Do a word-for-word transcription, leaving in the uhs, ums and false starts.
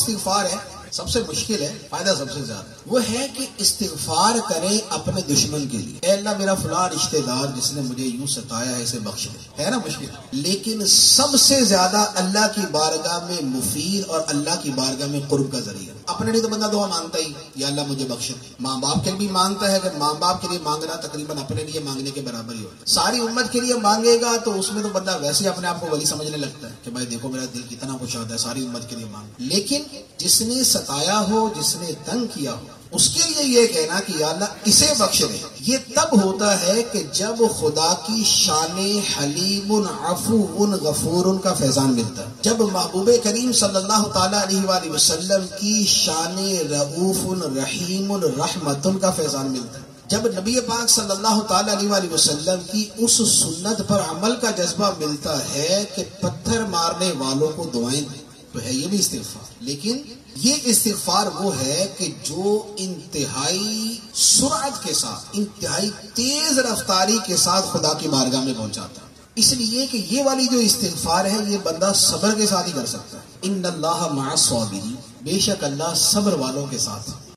استغفار ہے سب سے مشکل ہے، فائدہ سب سے زیادہ وہ ہے کہ استغفار کریں اپنے دشمن کے لیے. اے اللہ میرا فلاں رشتہ دار جس نے مجھے یوں ستایا ہے اسے بخش دے، ہے نا مشکل. لیکن سب سے زیادہ اللہ کی بارگاہ میں مفید اور اللہ کی بارگاہ میں قرب کا ذریعہ. اپنے لیے تو بندہ دعا مانگتا ہی، یا اللہ مجھے بخش دے. ماں باپ کے لیے بھی مانگتا ہے، اگر ماں باپ کے لیے مانگنا تقریباً اپنے لیے مانگنے کے برابر ہی ہوتا ہے. ساری امت کے لیے مانگے گا تو اس میں تو بندہ ویسے ہی اپنے آپ کو ولی سمجھنے لگتا ہے کہ بھائی دیکھو میرا دل کتنا خوش ہوتا ہے ساری امت کے لیے مانگ. لیکن جس نے ستایا ہو، جس نے تنگ کیا ہو، اس کے لیے یہ کہنا کہ یا اللہ اسے بخش دے، یہ تب ہوتا ہے کہ جب خدا کی شان حلیم عفو غفور کا فیضان ملتا ہے. جب محبوب کریم صلی اللہ تعالیٰ علیہ وآلہ وسلم کی شان رؤوف رحیم رحمت کا فیضان ملتا ہے. جب نبی پاک صلی اللہ تعالیٰ علیہ وآلہ وسلم کی اس سنت پر عمل کا جذبہ ملتا ہے کہ پتھر مارنے والوں کو دعائیں دیں، تو ہے یہ بھی استغفار. لیکن یہ استغفار وہ ہے کہ جو انتہائی سرعت کے ساتھ، انتہائی تیز رفتاری کے ساتھ خدا کی بارگاہ میں پہنچاتا ہے. اس لیے کہ یہ والی جو استغفار ہے یہ بندہ صبر کے ساتھ ہی کر سکتا ہے. ان اللہ مع الصابرین، بے شک اللہ صبر والوں کے ساتھ.